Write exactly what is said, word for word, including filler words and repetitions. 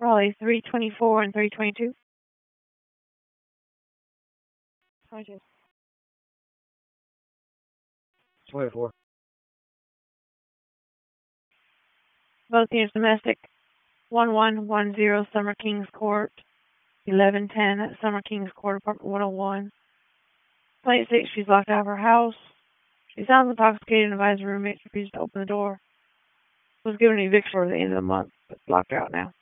Raleigh, three twenty-four and three twenty-two. twenty-two. twenty-four. Both units domestic. one one one zero Summer Kings Court. eleven ten Summer Kings Court, apartment one oh one. Complaint six, she's locked out of her house. She sounds intoxicated and advised her roommates refused to open the door. Was given an eviction for the end of the month, but locked her out now.